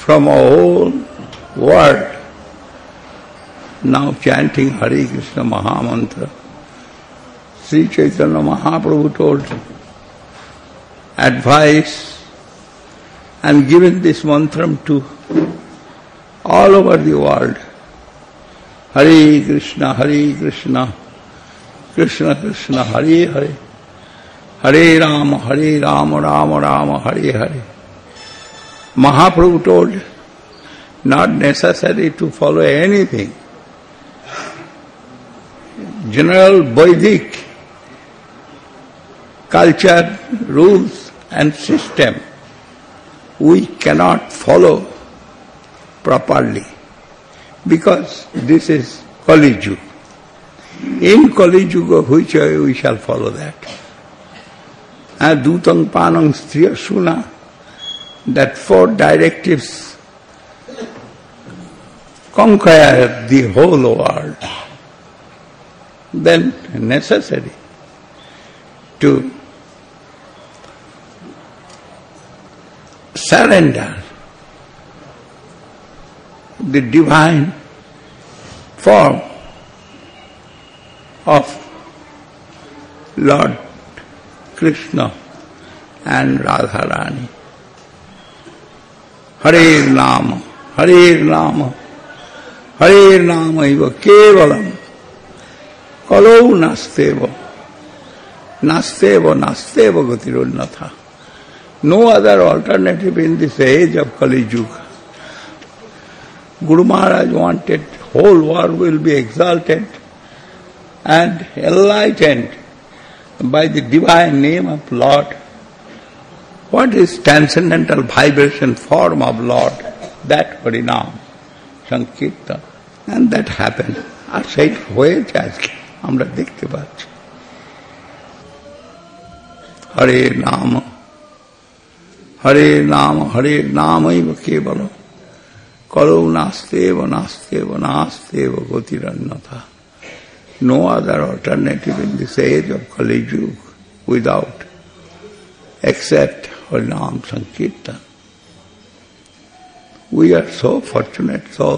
from a whole world now chanting Hare Krishna Mahamantra. Sri Chaitanya Mahaprabhu told advice and given this mantra to all over the world. Hare Krishna, Krishna Krishna, Hare Hare, Hare Rama, Rama Rama, Hare Hare. Mahaprabhu told, not necessary to follow anything. General Vedic culture, rules and system we cannot follow properly because this is Kali Yuga. In Kali Yuga, which way we shall follow that? And Dutang Panang Striya Suna, that 4 directives conquer the whole world. Then necessary to surrender the divine form of Lord Krishna and Radharani. Hare Nama, Hare Nama, Hare Nama iva kevalam kalau nasteva, nasteva gatirunnatha. No other alternative in this age of Kali Yuga. Guru Maharaj wanted whole world will be exalted and enlightened by the divine name of Lord. What is transcendental vibration form of Lord? That Harinam, Sankirtan. And that happened. আর সেই হয়েছে আজকে আমরা দেখতে পাচ্ছি। হরে নাম হরে নামৈব কেবলম কলৌ নাস্তেব গতিরন্যথা। No other alternative in this age of Kali Yuga without except Harinam Sankirtan. We are so fortunate soul.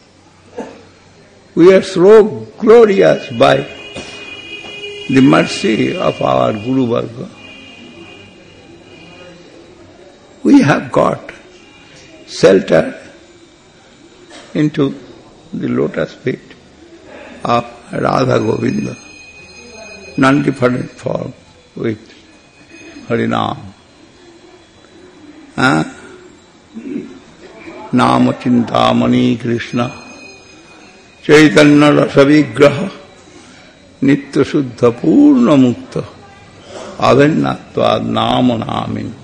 We are so glorious by the mercy of our Guru Varga. We have got shelter into the lotus feet of Radha Govinda, non-different form with Harinam. Nama Chintamani Krishna Chaitanya Rasa Vigraha Nitya Shuddha Purna Mukta Abhinatvad Nama Namin